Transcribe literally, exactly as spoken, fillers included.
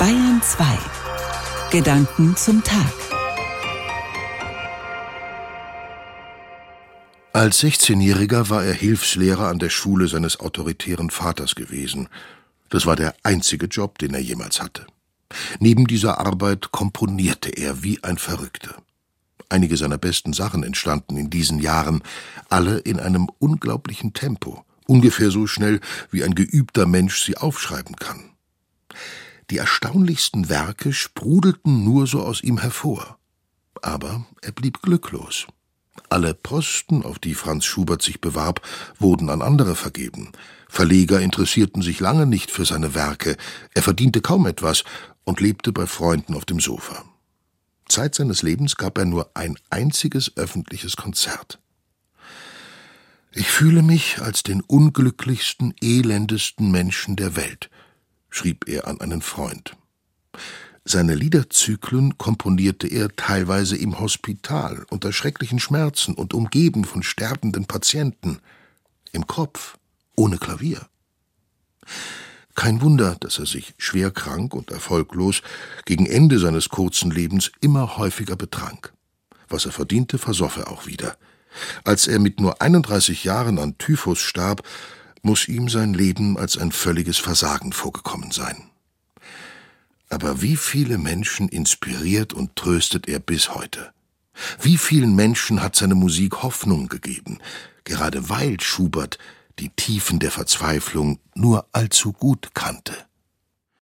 Bayern zwei. Gedanken zum Tag. Als sechzehnjähriger war er Hilfslehrer an der Schule seines autoritären Vaters gewesen. Das war der einzige Job, den er jemals hatte. Neben dieser Arbeit komponierte er wie ein Verrückter. Einige seiner besten Sachen entstanden in diesen Jahren, alle in einem unglaublichen Tempo, ungefähr so schnell, wie ein geübter Mensch sie aufschreiben kann. Die erstaunlichsten Werke sprudelten nur so aus ihm hervor. Aber er blieb glücklos. Alle Posten, auf die Franz Schubert sich bewarb, wurden an andere vergeben. Verleger interessierten sich lange nicht für seine Werke, er verdiente kaum etwas und lebte bei Freunden auf dem Sofa. Zeit seines Lebens gab er nur ein einziges öffentliches Konzert. »Ich fühle mich als den unglücklichsten, elendesten Menschen der Welt«, schrieb er an einen Freund. Seine Liederzyklen komponierte er teilweise im Hospital, unter schrecklichen Schmerzen und umgeben von sterbenden Patienten, im Kopf, ohne Klavier. Kein Wunder, dass er sich schwer krank und erfolglos gegen Ende seines kurzen Lebens immer häufiger betrank. Was er verdiente, versoff er auch wieder. Als er mit nur einunddreißig Jahren an Typhus starb, muss ihm sein Leben als ein völliges Versagen vorgekommen sein. Aber wie viele Menschen inspiriert und tröstet er bis heute? Wie vielen Menschen hat seine Musik Hoffnung gegeben, gerade weil Schubert die Tiefen der Verzweiflung nur allzu gut kannte?